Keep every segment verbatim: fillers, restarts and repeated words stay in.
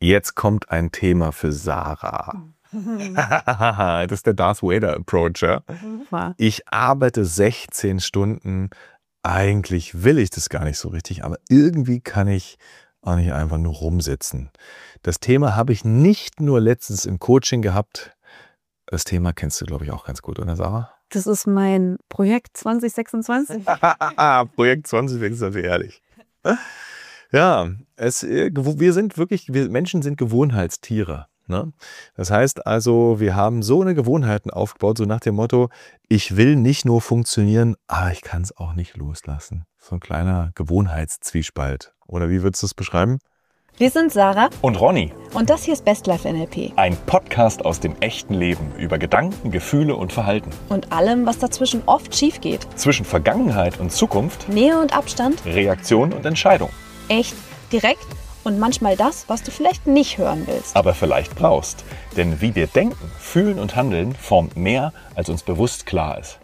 Jetzt kommt ein Thema für Sarah. Das ist der Darth Vader Approach. Ja? Ich arbeite sechzehn Stunden. Eigentlich will ich das gar nicht so richtig, aber irgendwie kann ich auch nicht einfach nur rumsitzen. Das Thema habe ich nicht nur letztens im Coaching gehabt. Das Thema kennst du, glaube ich, auch ganz gut, oder Sarah? Das ist mein Projekt zwanzig sechsundzwanzig. Projekt zwanzig sechsundzwanzig, ehrlich. Ja, es, wir sind wirklich, wir Menschen sind Gewohnheitstiere. Ne? Das heißt also, wir haben so eine Gewohnheiten aufgebaut, so nach dem Motto, ich will nicht nur funktionieren, aber ich kann es auch nicht loslassen. So ein kleiner Gewohnheitszwiespalt. Oder wie würdest du es beschreiben? Wir sind Sarah und Ronny. Und das hier ist Best Life N L P. Ein Podcast aus dem echten Leben über Gedanken, Gefühle und Verhalten. Und allem, was dazwischen oft schief geht. Zwischen Vergangenheit und Zukunft. Nähe und Abstand. Reaktion und Entscheidung. Echt, direkt und manchmal das, was du vielleicht nicht hören willst. Aber vielleicht brauchst. Denn wie wir denken, fühlen und handeln, formt mehr, als uns bewusst klar ist.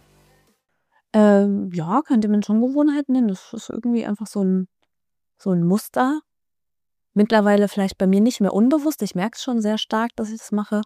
Ähm, ja, könnte man schon Gewohnheiten nennen. Das ist irgendwie einfach so ein, so ein Muster. Mittlerweile vielleicht bei mir nicht mehr unbewusst. Ich merke es schon sehr stark, dass ich das mache.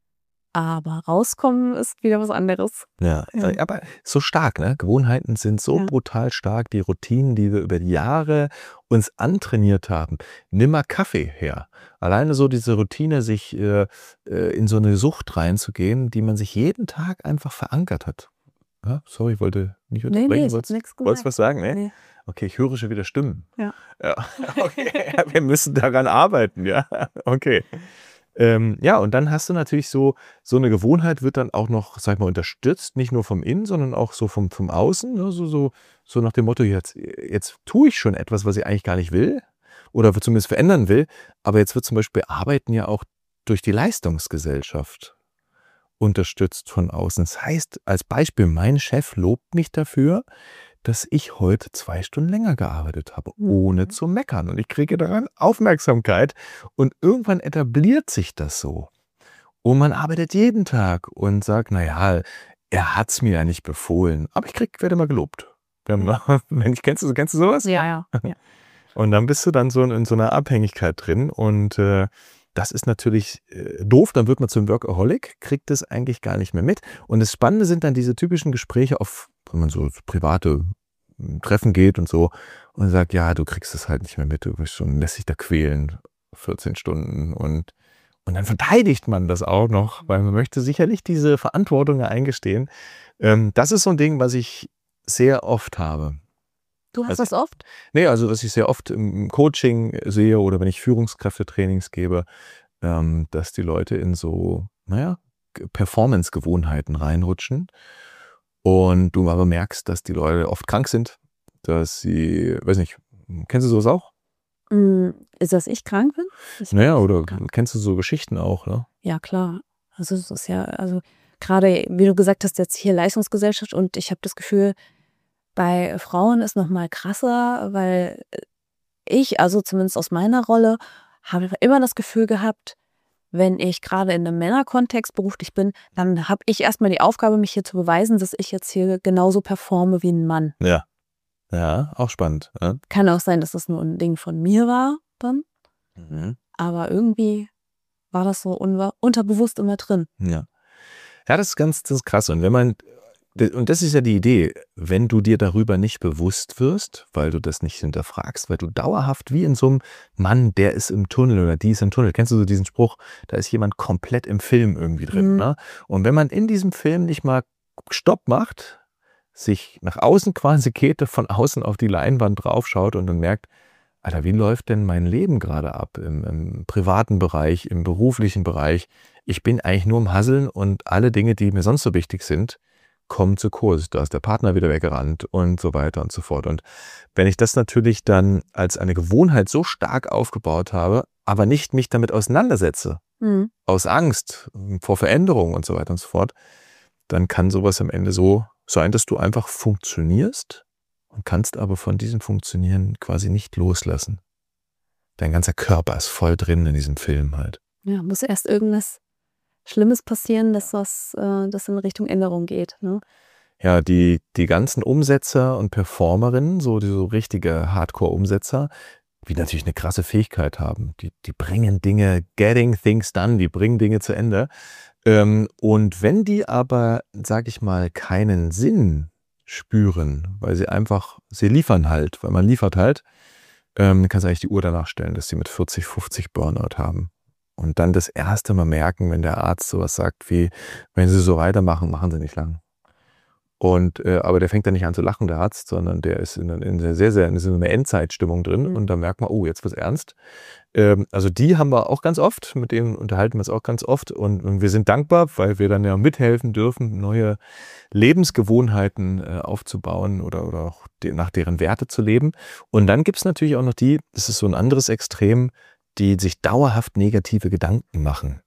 Aber rauskommen ist wieder was anderes. Ja, ja. Aber so stark, ne? Gewohnheiten sind so ja. brutal stark. Die Routinen, die wir über die Jahre uns antrainiert haben. Nimm mal Kaffee her. Alleine so diese Routine, sich äh, in so eine Sucht reinzugehen, die man sich jeden Tag einfach verankert hat. Ja, sorry, ich wollte nicht unterbrechen. Nee, nee, wolltest du was sagen? Nee? nee. Okay, ich höre schon wieder Stimmen. Ja. ja. Okay, wir müssen daran arbeiten, ja. Okay. Ähm, ja, und dann hast du natürlich so, so eine Gewohnheit wird dann auch noch, sag ich mal, unterstützt, nicht nur vom Innen, sondern auch so vom, vom Außen, ne? so, so, so nach dem Motto, jetzt, jetzt tue ich schon etwas, was ich eigentlich gar nicht will oder zumindest verändern will, aber jetzt wird zum Beispiel Arbeiten ja auch durch die Leistungsgesellschaft unterstützt von außen. Das heißt, als Beispiel, mein Chef lobt mich dafür, dass ich heute zwei Stunden länger gearbeitet habe, ohne zu meckern. Und ich kriege daran Aufmerksamkeit. Und irgendwann etabliert sich das so. Und man arbeitet jeden Tag und sagt, naja, er hat es mir ja nicht befohlen. Aber ich krieg, werde mal gelobt. Wenn ich, kennst, du, kennst du sowas? Ja, ja, ja. Und dann bist du dann so in so einer Abhängigkeit drin. Und äh, das ist natürlich äh, doof. Dann wird man zum Workaholic, kriegt es eigentlich gar nicht mehr mit. Und das Spannende sind dann diese typischen Gespräche auf, wenn man so private Treffen geht und so und sagt, ja, du kriegst es halt nicht mehr mit, du bist schon, lässt sich da quälen, vierzehn Stunden und, und dann verteidigt man das auch noch, weil man möchte sicherlich diese Verantwortung eingestehen. Ähm, das ist so ein Ding, was ich sehr oft habe. Du hast also, das oft? Nee, also was ich sehr oft im Coaching sehe oder wenn ich Führungskräftetrainings gebe, ähm, dass die Leute in so, naja, Performance-Gewohnheiten reinrutschen. Und du aber merkst, dass die Leute oft krank sind, dass sie, weiß nicht, kennst du sowas auch? Ist das, ich krank bin? Ich naja, oder krank. Kennst du so Geschichten auch, ne? Ja, klar. Also das ist ja, also gerade, wie du gesagt hast, jetzt hier Leistungsgesellschaft und ich habe das Gefühl, bei Frauen ist noch mal krasser, weil ich, also zumindest aus meiner Rolle, habe immer das Gefühl gehabt, wenn ich gerade in einem Männerkontext beruflich bin, dann habe ich erstmal die Aufgabe, mich hier zu beweisen, dass ich jetzt hier genauso performe wie ein Mann. Ja, ja, auch spannend. Ja. Kann auch sein, dass das nur ein Ding von mir war dann, mhm. aber irgendwie war das so un- unterbewusst immer drin. Ja, ja, das ist ganz das ist krass. Und wenn man Und das ist ja die Idee, wenn du dir darüber nicht bewusst wirst, weil du das nicht hinterfragst, weil du dauerhaft wie in so einem Mann, der ist im Tunnel oder die ist im Tunnel. Kennst du so diesen Spruch, da ist jemand komplett im Film irgendwie drin. Mhm. Ne? Und wenn man in diesem Film nicht mal Stopp macht, sich nach außen quasi geht, von außen auf die Leinwand draufschaut und dann merkt, Alter, wie läuft denn mein Leben gerade ab im, im privaten Bereich, im beruflichen Bereich? Ich bin eigentlich nur im Hasseln und alle Dinge, die mir sonst so wichtig sind, kommen zu kurz, da ist der Partner wieder weggerannt und so weiter und so fort. Und wenn ich das natürlich dann als eine Gewohnheit so stark aufgebaut habe, aber nicht mich damit auseinandersetze, mhm. aus Angst vor Veränderung und so weiter und so fort, dann kann sowas am Ende so sein, dass du einfach funktionierst und kannst aber von diesem Funktionieren quasi nicht loslassen. Dein ganzer Körper ist voll drin in diesem Film halt. Ja, muss erst irgendwas Schlimmes passieren, dass was, äh, das in Richtung Änderung geht. Ne? Ja, die, die ganzen Umsetzer und Performerinnen, so die so richtige Hardcore-Umsetzer, die natürlich eine krasse Fähigkeit haben. Die, die bringen Dinge, getting things done, die bringen Dinge zu Ende. Ähm, und wenn die aber, sag ich mal, keinen Sinn spüren, weil sie einfach, sie liefern halt, weil man liefert halt, ähm, dann kannst du eigentlich die Uhr danach stellen, dass sie mit vierzig, fünfzig Burnout haben. Und dann das erste Mal merken, wenn der Arzt sowas sagt wie, wenn sie so weitermachen, machen sie nicht lang. Und, äh, aber der fängt dann nicht an zu lachen, der Arzt, sondern der ist in, in einer sehr, sehr in so einer Endzeitstimmung drin. Mhm. Und dann merkt man, oh, jetzt wird's ernst. Ähm, also die haben wir auch ganz oft, mit denen unterhalten wir uns auch ganz oft. Und, und wir sind dankbar, weil wir dann ja mithelfen dürfen, neue Lebensgewohnheiten äh, aufzubauen oder, oder auch de, nach deren Werte zu leben. Und dann gibt's natürlich auch noch die, das ist so ein anderes Extrem, die sich dauerhaft negative Gedanken machen.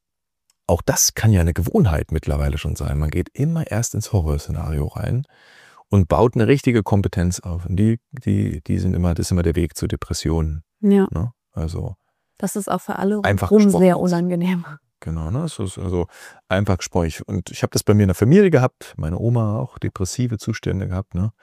Auch das kann ja eine Gewohnheit mittlerweile schon sein. Man geht immer erst ins Horrorszenario rein und baut eine richtige Kompetenz auf. Und die, die, die sind immer, das ist immer der Weg zu Depressionen. Ja. Ne? Also Das ist auch für alle einfach rum gesprochen. sehr unangenehm. Genau, ne? Es ist also einfach gesprochen. Und ich habe das bei mir in der Familie gehabt, meine Oma auch depressive Zustände gehabt, ne?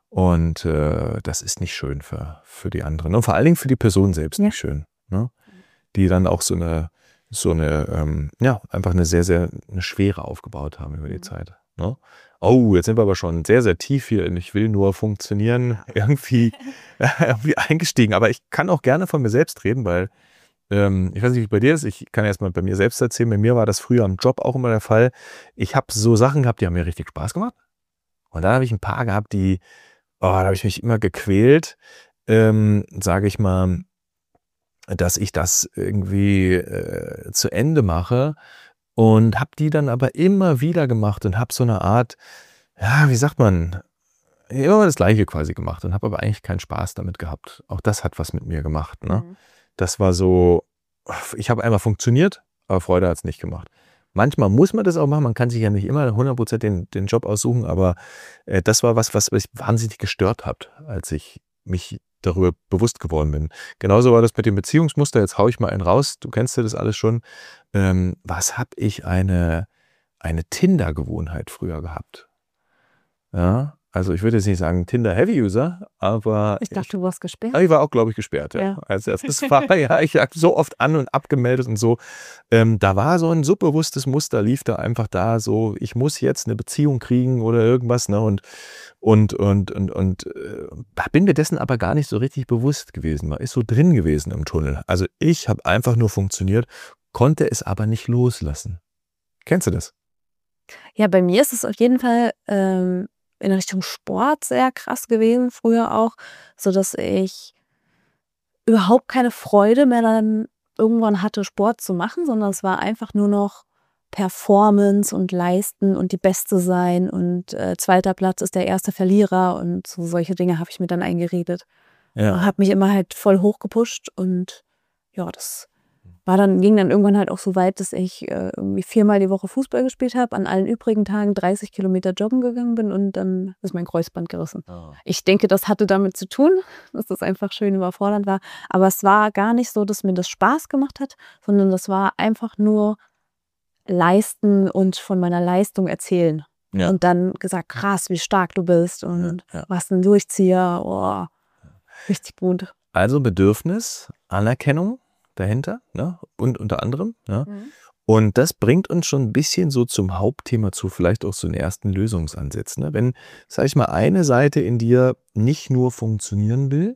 Und äh, das ist nicht schön für, für die anderen. Und vor allen Dingen für die Person selbst Ja. nicht schön. Ne? Die dann auch so eine so eine, ähm, ja, einfach eine sehr, sehr eine Schwere aufgebaut haben über die Zeit. Ne? Oh, jetzt sind wir aber schon sehr, sehr tief hier in Ich will nur funktionieren, irgendwie, irgendwie eingestiegen. Aber ich kann auch gerne von mir selbst reden, weil ähm, ich weiß nicht, wie es bei dir ist. Ich kann erst mal bei mir selbst erzählen. Bei mir war das früher am Job auch immer der Fall. Ich habe so Sachen gehabt, die haben mir richtig Spaß gemacht. Und dann habe ich ein paar gehabt, die, oh, da habe ich mich immer gequält, ähm, sage ich mal, dass ich das irgendwie äh, zu Ende mache und habe die dann aber immer wieder gemacht und habe so eine Art, ja, wie sagt man, immer das Gleiche quasi gemacht und habe aber eigentlich keinen Spaß damit gehabt. Auch das hat was mit mir gemacht. Ne? Mhm. Das war so, ich habe einmal funktioniert, aber Freude hat es nicht gemacht. Manchmal muss man das auch machen, man kann sich ja nicht immer hundert Prozent den, den Job aussuchen, aber äh, das war was, was mich wahnsinnig gestört hat, als ich mich darüber bewusst geworden bin. Genauso war das mit dem Beziehungsmuster. Jetzt hau ich mal einen raus. Du kennst ja das alles schon. Ähm, was habe ich eine, eine Tinder-Gewohnheit früher gehabt? Ja, also ich würde jetzt nicht sagen Tinder-Heavy-User, aber Ich dachte, du warst gesperrt. ich war auch, glaube ich, gesperrt. Ja. Ja. Also das war ja, ich habe so oft an- und abgemeldet und so. Ähm, da war so ein subbewusstes Muster, lief da einfach da so, ich muss jetzt eine Beziehung kriegen oder irgendwas, ne? Und Und, und, und, und äh, bin mir dessen aber gar nicht so richtig bewusst gewesen. Man ist so drin gewesen im Tunnel. Also ich habe einfach nur funktioniert, konnte es aber nicht loslassen. Kennst du das? Ja, bei mir ist es auf jeden Fall ähm, in Richtung Sport sehr krass gewesen, früher auch, sodass ich überhaupt keine Freude mehr dann irgendwann hatte, Sport zu machen, sondern es war einfach nur noch Performance und Leisten und die Beste sein und äh, zweiter Platz ist der erste Verlierer und so solche Dinge habe ich mir dann eingeredet. Ja. Habe mich immer halt voll hochgepusht und ja, das war dann, ging dann irgendwann halt auch so weit, dass ich äh, irgendwie viermal die Woche Fußball gespielt habe, an allen übrigen Tagen dreißig Kilometer joggen gegangen bin und dann ist mein Kreuzband gerissen. Oh. Ich denke, das hatte damit zu tun, dass das einfach schön überfordernd war. Aber es war gar nicht so, dass mir das Spaß gemacht hat, sondern das war einfach nur leisten und von meiner Leistung erzählen. Ja. Und dann gesagt, krass, wie stark du bist und Ja, ja. was ein Durchzieher. Oh, richtig gut. Also Bedürfnis, Anerkennung dahinter, ne? Und unter anderem. Ne? Mhm. Und das bringt uns schon ein bisschen so zum Hauptthema zu, vielleicht auch so einen ersten Lösungsansatz. Ne? Wenn, sag ich mal, eine Seite in dir nicht nur funktionieren will,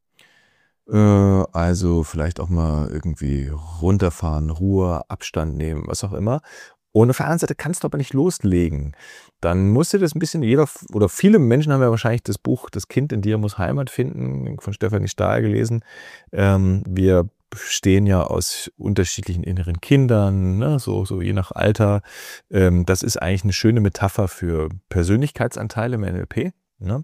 äh, also vielleicht auch mal irgendwie runterfahren, Ruhe, Abstand nehmen, was auch immer. Und auf der anderen Seite kannst du aber nicht loslegen. Dann musst du das ein bisschen, jeder oder viele Menschen haben ja wahrscheinlich das Buch Das Kind in dir muss Heimat finden, von Stefanie Stahl gelesen. Ähm, wir bestehen ja aus unterschiedlichen inneren Kindern, ne? so, so je nach Alter. Ähm, das ist eigentlich eine schöne Metapher für Persönlichkeitsanteile im N L P. Ne?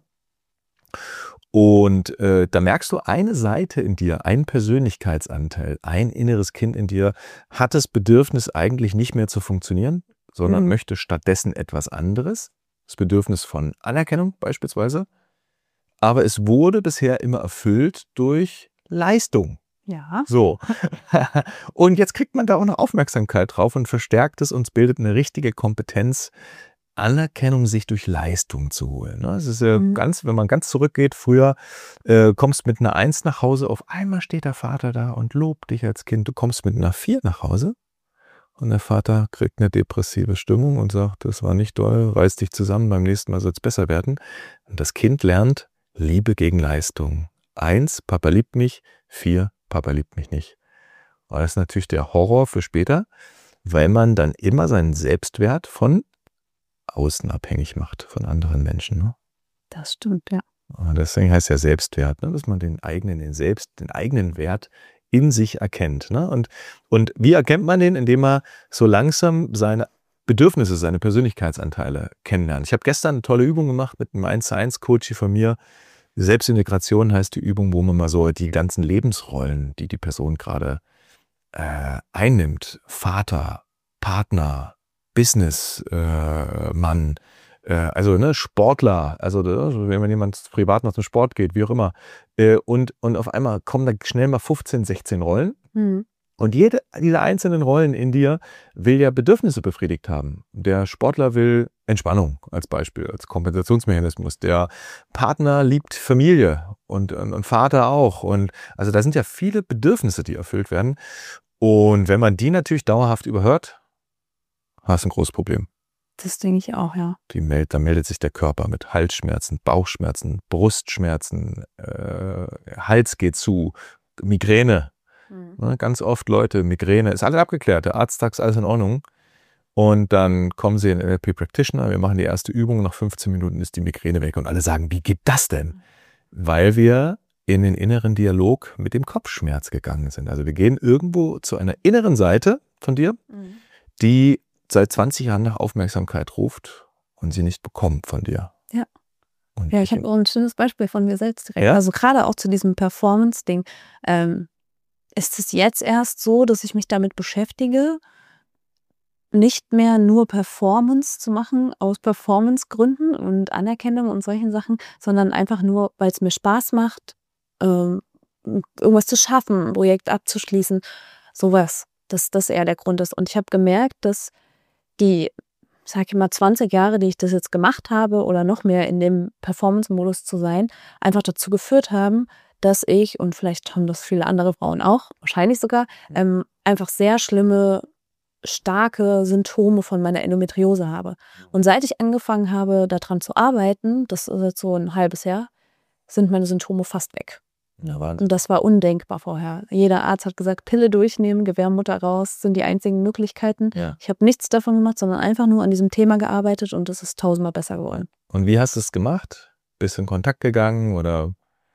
Und äh, da merkst du, eine Seite in dir, ein Persönlichkeitsanteil, ein inneres Kind in dir hat das Bedürfnis eigentlich nicht mehr zu funktionieren, sondern Mhm. möchte stattdessen etwas anderes. Das Bedürfnis von Anerkennung beispielsweise. Aber es wurde bisher immer erfüllt durch Leistung. Ja. So. Und jetzt kriegt man da auch noch Aufmerksamkeit drauf und verstärkt es und bildet eine richtige Kompetenz, Anerkennung sich durch Leistung zu holen. Es ist ja Mhm. ganz, wenn man ganz zurückgeht, früher äh, kommst mit einer Eins nach Hause, auf einmal steht der Vater da und lobt dich als Kind. Du kommst mit einer Vier nach Hause und der Vater kriegt eine depressive Stimmung und sagt, das war nicht doll, reiß dich zusammen, beim nächsten Mal soll es besser werden. Und das Kind lernt Liebe gegen Leistung. Eins, Papa liebt mich. Vier, Papa liebt mich nicht. Und das ist natürlich der Horror für später, weil man dann immer seinen Selbstwert von außen abhängig macht, von anderen Menschen. Ne? Das stimmt, ja. Und deswegen heißt ja Selbstwert, ne? Dass man den eigenen, den Selbst, den eigenen Wert in sich erkennt. Ne? Und, und wie erkennt man den? Indem man so langsam seine Bedürfnisse, seine Persönlichkeitsanteile kennenlernt. Ich habe gestern eine tolle Übung gemacht mit einem eins zu eins Coach von mir. Selbstintegration heißt die Übung, wo man mal so die ganzen Lebensrollen, die die Person gerade äh, einnimmt, Vater, Partner, Businessmann, äh, äh, also ne, Sportler, also wenn jemand privat noch zum Sport geht, wie auch immer, äh, und, und auf einmal kommen da schnell mal fünfzehn, sechzehn Rollen. Mhm. Und jede dieser einzelnen Rollen in dir will ja Bedürfnisse befriedigt haben. Der Sportler will Entspannung als Beispiel, als Kompensationsmechanismus. Der Partner liebt Familie und, und, und Vater auch. Und also da sind ja viele Bedürfnisse, die erfüllt werden. Und wenn man die natürlich dauerhaft überhört, hast du ein großes Problem. Das denke ich auch, ja. Die meldet, da meldet sich der Körper mit Halsschmerzen, Bauchschmerzen, Brustschmerzen, äh, Hals geht zu, Migräne. Ne, ganz oft Leute, Migräne, ist alles abgeklärt, der Arzt sagt, ist alles in Ordnung. Und dann kommen sie in den N L P-Practitioner, wir machen die erste Übung, nach fünfzehn Minuten ist die Migräne weg und alle sagen, wie geht das denn? Weil wir in den inneren Dialog mit dem Kopfschmerz gegangen sind. Also wir gehen irgendwo zu einer inneren Seite von dir, Mhm. die seit zwanzig Jahren nach Aufmerksamkeit ruft und sie nicht bekommt von dir. Ja. Und Ja, ich habe auch ein schönes Beispiel von mir selbst direkt. Ja? Also gerade auch zu diesem Performance-Ding. Ähm, ist es jetzt erst so, dass ich mich damit beschäftige, nicht mehr nur Performance zu machen aus Performance-Gründen und Anerkennung und solchen Sachen, sondern einfach nur, weil es mir Spaß macht, ähm, irgendwas zu schaffen, ein Projekt abzuschließen, sowas. Dass das eher der Grund ist. Und ich habe gemerkt, dass die, sag ich mal, zwanzig Jahre, die ich das jetzt gemacht habe oder noch mehr in dem Performance-Modus zu sein, einfach dazu geführt haben, dass ich, und vielleicht haben das viele andere Frauen auch, wahrscheinlich sogar, ähm, einfach sehr schlimme, starke Symptome von meiner Endometriose habe. Und seit ich angefangen habe, daran zu arbeiten, das ist jetzt so ein halbes Jahr, sind meine Symptome fast weg. Ja, Wahnsinn. Und das war undenkbar vorher. Jeder Arzt hat gesagt, Pille durchnehmen, Gebärmutter raus, sind die einzigen Möglichkeiten. Ja. Ich habe nichts davon gemacht, sondern einfach nur an diesem Thema gearbeitet und es ist tausendmal besser geworden. Und wie hast du es gemacht? Bist du in Kontakt gegangen oder?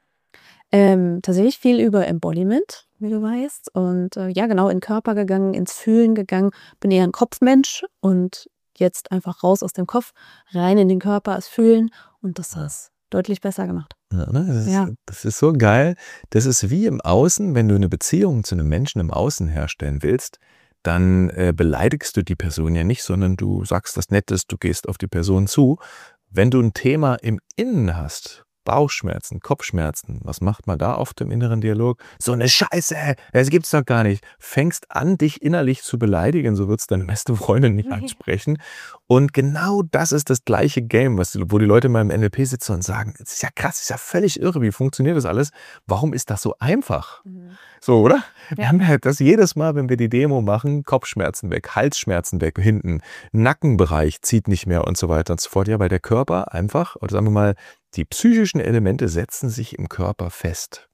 Ähm, tatsächlich viel über Embodiment, wie du weißt. Und äh, ja, genau, in den Körper gegangen, ins Fühlen gegangen. Bin eher ein Kopfmensch und jetzt einfach raus aus dem Kopf, rein in den Körper, das Fühlen. Und das Ja. ist deutlich besser gemacht. Ja, ne? das, ist, Ja. das ist so geil. Das ist wie im Außen, wenn du eine Beziehung zu einem Menschen im Außen herstellen willst, dann äh, beleidigst du die Person ja nicht, sondern du sagst was Nettes, du gehst auf die Person zu. Wenn du ein Thema im Innen hast, Bauchschmerzen, Kopfschmerzen, was macht man da oft im inneren Dialog? So eine Scheiße, das gibt's doch gar nicht. Fängst an, dich innerlich zu beleidigen, so wird's deine beste Freundin nicht ansprechen. Und genau das ist das gleiche Game, was, wo die Leute mal im N L P sitzen und sagen, es ist ja krass, es ist ja völlig irre, wie funktioniert das alles? Warum ist das so einfach? So, oder? Wir Ja. haben ja das jedes Mal, wenn wir die Demo machen, Kopfschmerzen weg, Halsschmerzen weg, hinten, Nackenbereich zieht nicht mehr und so weiter und so fort. Ja, weil der Körper einfach, oder sagen wir mal, die psychischen Elemente setzen sich im Körper fest.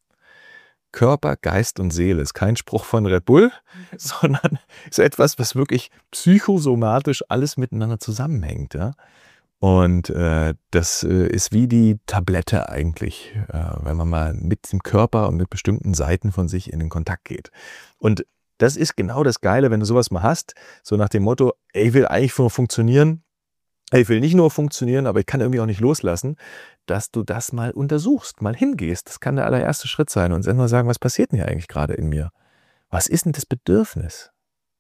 Körper, Geist und Seele ist kein Spruch von Red Bull, sondern ist etwas, was wirklich psychosomatisch alles miteinander zusammenhängt. Ja? Und äh, das äh, ist wie die Tablette eigentlich, äh, wenn man mal mit dem Körper und mit bestimmten Seiten von sich in den Kontakt geht. Und das ist genau das Geile, wenn du sowas mal hast, so nach dem Motto, ey, ich will eigentlich nur funktionieren, ey, ich will nicht nur funktionieren, aber ich kann irgendwie auch nicht loslassen, dass du das mal untersuchst, mal hingehst. Das kann der allererste Schritt sein und dann mal sagen, was passiert denn hier eigentlich gerade in mir? Was ist denn das Bedürfnis?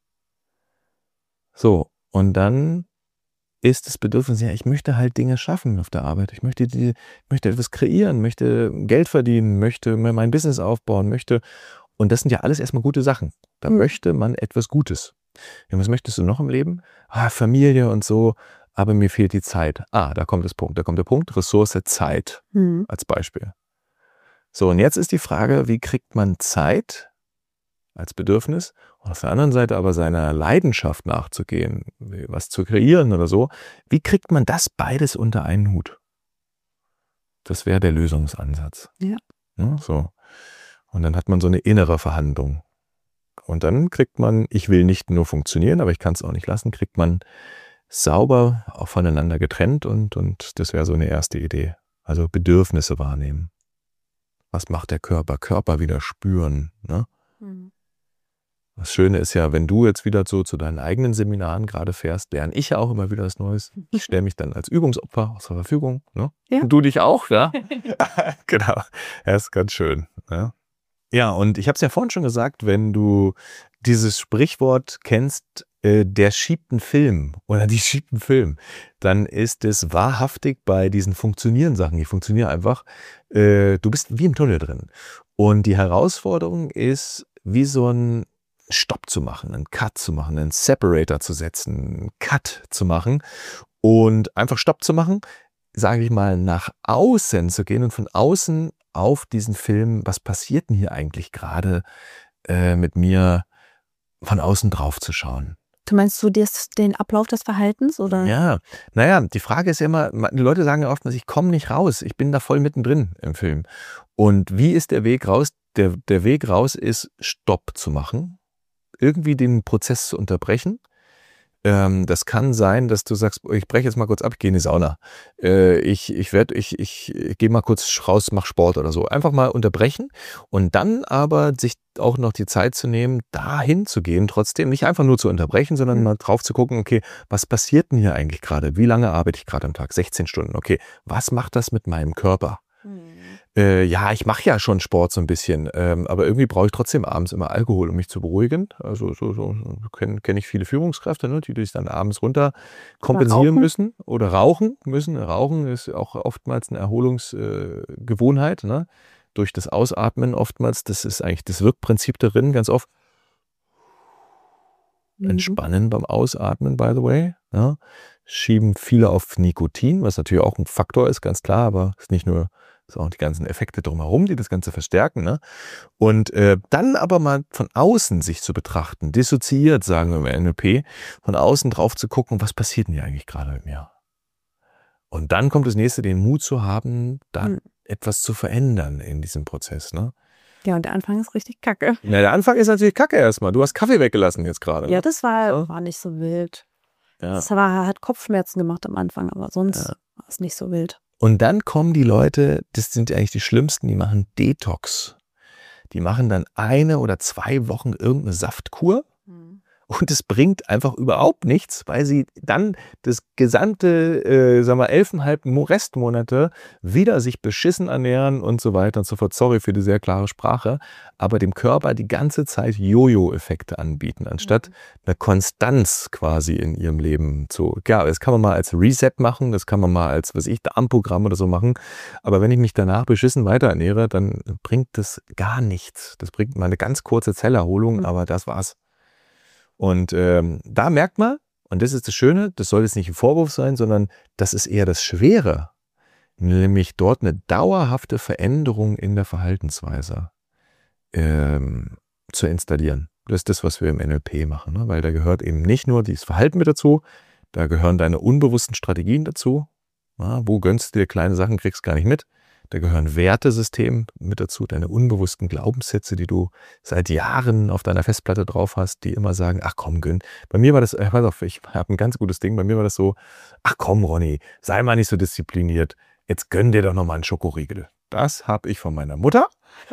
So, und dann ist das Bedürfnis, ja, ich möchte halt Dinge schaffen auf der Arbeit. Ich möchte, die, ich möchte etwas kreieren, möchte Geld verdienen, möchte mein Business aufbauen, möchte. Und das sind ja alles erstmal gute Sachen. Da Mhm. möchte man etwas Gutes. Ja, was möchtest du noch im Leben? Ah, Familie und so. aber mir fehlt die Zeit. Ah, da kommt das Punkt, da kommt der Punkt, Ressource Zeit Hm. als Beispiel. So, und jetzt ist die Frage, wie kriegt man Zeit als Bedürfnis und auf der anderen Seite aber seiner Leidenschaft nachzugehen, was zu kreieren oder so, wie kriegt man das beides unter einen Hut? Das wäre der Lösungsansatz. Ja. Ja, so. Und dann hat man so eine innere Verhandlung. Und dann kriegt man, ich will nicht nur funktionieren, aber ich kann es auch nicht lassen, kriegt man sauber auch voneinander getrennt und, und das wäre so eine erste Idee. Also Bedürfnisse wahrnehmen. Was macht der Körper? Körper wieder spüren. Ne? Hm. Das Schöne ist ja, wenn du jetzt wieder so zu deinen eigenen Seminaren gerade fährst, lerne ich ja auch immer wieder was Neues. Ich stelle mich dann als Übungsopfer zur Verfügung. Ne? Ja. Und du dich auch, ja? Genau. Das ist ganz schön. Ja, ja, und ich habe es ja vorhin schon gesagt, wenn du dieses Sprichwort kennst, äh, der schiebt einen Film oder die schiebt einen Film, dann ist es wahrhaftig bei diesen funktionieren Sachen. Die funktionieren einfach. Äh, du bist wie im Tunnel drin. Und die Herausforderung ist, wie so ein Stopp zu machen, einen Cut zu machen, einen Separator zu setzen, einen Cut zu machen und einfach Stopp zu machen, sage ich mal, nach außen zu gehen und von außen auf diesen Film, was passiert denn hier eigentlich gerade äh, mit mir, von außen drauf zu schauen. Du meinst du das, den Ablauf des Verhaltens, oder? Ja, naja, die Frage ist ja immer, die Leute sagen ja oftmals, ich komme nicht raus, ich bin da voll mittendrin im Film. Und wie ist der Weg raus? Der, der Weg raus ist, Stopp zu machen, irgendwie den Prozess zu unterbrechen. Ähm, das kann sein, dass du sagst, ich breche jetzt mal kurz ab, ich gehe in die Sauna. Äh, ich ich werde, ich, ich, ich gehe mal kurz raus, mach Sport oder so. Einfach mal unterbrechen und dann aber sich auch noch die Zeit zu nehmen, dahin zu gehen, trotzdem nicht einfach nur zu unterbrechen, sondern Mhm. mal drauf zu gucken, okay, was passiert denn hier eigentlich gerade? Wie lange arbeite ich gerade am Tag? sechzehn Stunden. Okay, was macht das mit meinem Körper? Äh, ja, ich mache ja schon Sport so ein bisschen, ähm, aber irgendwie brauche ich trotzdem abends immer Alkohol, um mich zu beruhigen. Also so, so kenne kenn ich viele Führungskräfte, ne, die sich dann abends runter kompensieren rauchen. müssen oder rauchen müssen. Rauchen ist auch oftmals eine Erholungsgewohnheit, ne? Durch das Ausatmen oftmals. Das ist eigentlich das Wirkprinzip darin, ganz oft. Mhm. Entspannen beim Ausatmen, by the way. Ja. Schieben viele auf Nikotin, was natürlich auch ein Faktor ist, ganz klar, aber es ist nicht nur, es sind auch die ganzen Effekte drumherum, die das Ganze verstärken. Ne? Und äh, dann aber mal von außen sich zu betrachten, dissoziiert, sagen wir im N L P, von außen drauf zu gucken, was passiert denn hier eigentlich gerade mit mir? Und dann kommt das nächste, den Mut zu haben, da Mhm. etwas zu verändern in diesem Prozess. Ne? Ja, und der Anfang ist richtig kacke. Na, der Anfang ist natürlich kacke erstmal. Du hast Kaffee weggelassen jetzt gerade. Ja, das war, Ja. war nicht so wild. Ja. Das war, hat Kopfschmerzen gemacht am Anfang, aber sonst Ja. war es nicht so wild. Und dann kommen die Leute, das sind eigentlich die Schlimmsten, die machen Detox. Die machen dann eine oder zwei Wochen irgendeine Saftkur und es bringt einfach überhaupt nichts, weil sie dann das gesamte, äh, sagen wir, elfeinhalb Mo- Restmonate wieder sich beschissen ernähren und so weiter und so fort. Sorry für die sehr klare Sprache, aber dem Körper die ganze Zeit Jojo-Effekte anbieten, anstatt eine Konstanz quasi in ihrem Leben zu. Ja, das kann man mal als Reset machen, das kann man mal als, was ich, Darmprogramm oder so machen. Aber wenn ich mich danach beschissen weiter ernähre, dann bringt das gar nichts. Das bringt mal eine ganz kurze Zellerholung, Mhm. aber das war's. Und ähm, da merkt man, und das ist das Schöne, das soll jetzt nicht ein Vorwurf sein, sondern das ist eher das Schwere, nämlich dort eine dauerhafte Veränderung in der Verhaltensweise ähm, zu installieren. Das ist das, was wir im N L P machen, ne? Weil da gehört eben nicht nur dieses Verhalten mit dazu, da gehören deine unbewussten Strategien dazu. Ja, wo gönnst du dir kleine Sachen, kriegst gar nicht mit. Da gehören Wertesysteme mit dazu, deine unbewussten Glaubenssätze, die du seit Jahren auf deiner Festplatte drauf hast, die immer sagen, ach komm, gönn. Bei mir war das, ich weiß auf, ich habe ein ganz gutes Ding, bei mir war das so, ach komm, Ronny, sei mal nicht so diszipliniert, jetzt gönn dir doch nochmal einen Schokoriegel. Das habe ich von meiner Mutter.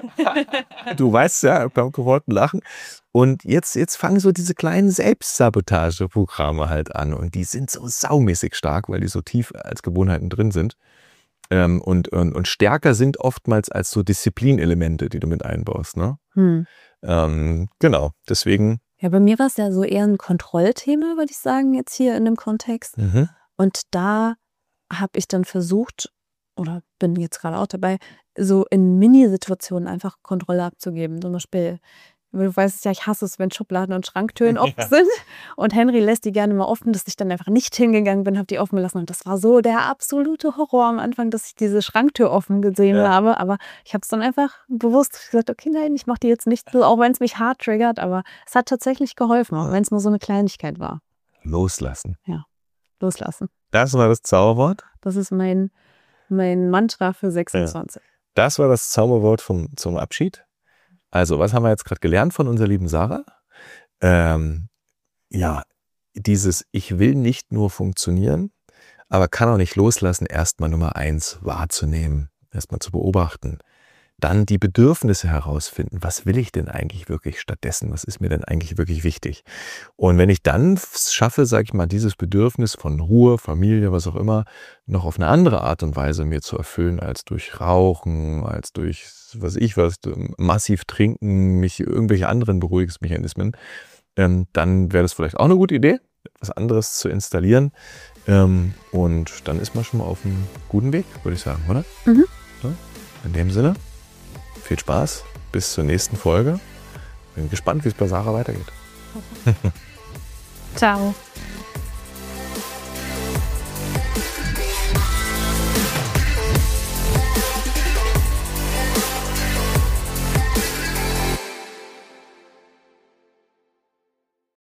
Du weißt ja, beim gewollten Lachen. Und jetzt, jetzt fangen so diese kleinen Selbstsabotageprogramme halt an. Und die sind so saumäßig stark, weil die so tief als Gewohnheiten drin sind. Ähm, und, und, und stärker sind oftmals als so Disziplinelemente, die du mit einbaust. Ne? Hm. Ähm, genau, deswegen. Ja, bei mir war es ja so eher ein Kontrollthema, würde ich sagen, jetzt hier in dem Kontext. Mhm. Und da habe ich dann versucht, oder bin jetzt gerade auch dabei, so in Mini-Situationen einfach Kontrolle abzugeben. Zum Beispiel, Du weißt ja, ich hasse es, wenn Schubladen und Schranktüren offen ja. sind. Und Henry lässt die gerne mal offen, dass ich dann einfach nicht hingegangen bin, habe die offen gelassen. Und das war so der absolute Horror am Anfang, dass ich diese Schranktür offen gesehen ja. habe. Aber ich habe es dann einfach bewusst gesagt, okay, nein, ich mache die jetzt nicht so, auch wenn es mich hart triggert. Aber es hat tatsächlich geholfen, auch wenn es nur so eine Kleinigkeit war. Loslassen. Ja, loslassen. Das war das Zauberwort? Das ist mein, mein Mantra für sechsundzwanzig. Ja. Das war das Zauberwort vom, zum Abschied. Also, was haben wir jetzt gerade gelernt von unserer lieben Sarah? Ähm, ja, dieses Ich will nicht nur funktionieren, aber kann auch nicht loslassen, erstmal Nummer eins wahrzunehmen, erstmal zu beobachten. Dann die Bedürfnisse herausfinden. Was will ich denn eigentlich wirklich stattdessen? Was ist mir denn eigentlich wirklich wichtig? Und wenn ich dann schaffe, sage ich mal, dieses Bedürfnis von Ruhe, Familie, was auch immer, noch auf eine andere Art und Weise mir zu erfüllen, als durch Rauchen, als durch, was ich was, massiv trinken, mich irgendwelche anderen Beruhigungsmechanismen, ähm, dann wäre das vielleicht auch eine gute Idee, was anderes zu installieren. Ähm, und dann ist man schon mal auf einem guten Weg, würde ich sagen, oder? Mhm. So, in dem Sinne. Viel Spaß, bis zur nächsten Folge. Bin gespannt, wie es bei Sarah weitergeht. Ciao.